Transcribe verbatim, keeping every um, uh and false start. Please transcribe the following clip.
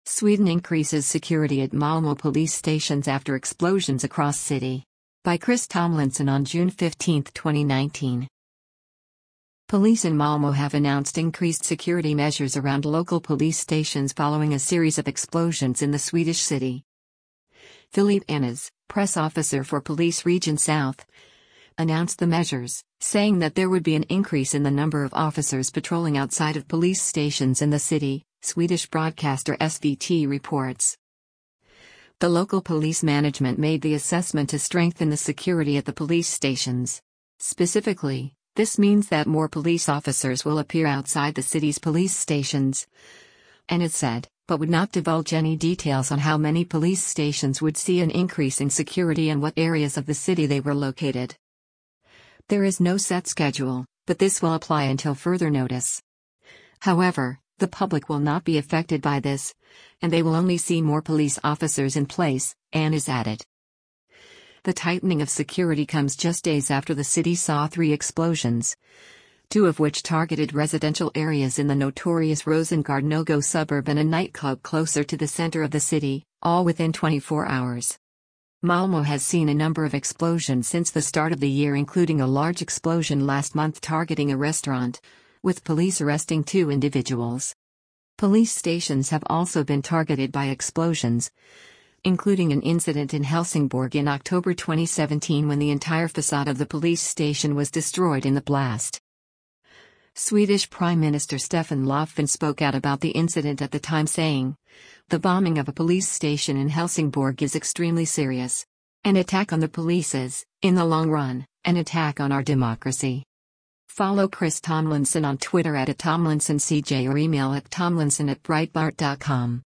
Sweden increases security at Malmö police stations after explosions across city. By Chris Tomlinson on June fifteenth, twenty nineteen. Police in Malmö have announced increased security measures around local police stations following a series of explosions in the Swedish city. Philippe Annes, press officer for Police Region South, announced the measures, saying that there would be an increase in the number of officers patrolling outside of police stations in the city, Swedish broadcaster S V T reports. The local police management made the assessment to strengthen the security at the police stations. Specifically, this means that more police officers will appear outside the city's police stations, and it said, but would not divulge any details on how many police stations would see an increase in security and what areas of the city they were located. There is no set schedule, but this will apply until further notice. However, the public will not be affected by this, and they will only see more police officers in place, Annes added. The tightening of security comes just days after the city saw three explosions, two of which targeted residential areas in the notorious Rosengård suburb and a nightclub closer to the center of the city, all within twenty-four hours. Malmö has seen a number of explosions since the start of the year, including a large explosion last month targeting a restaurant, with police arresting two individuals. Police stations have also been targeted by explosions, including an incident in Helsingborg in October twenty seventeen when the entire facade of the police station was destroyed in the blast. Swedish Prime Minister Stefan Löfven spoke out about the incident at the time, saying, "The bombing of a police station in Helsingborg is extremely serious. An attack on the police is, in the long run, an attack on our democracy." Follow Chris Tomlinson on Twitter at Tomlinson C J or email at tomlinson at breitbart dot com.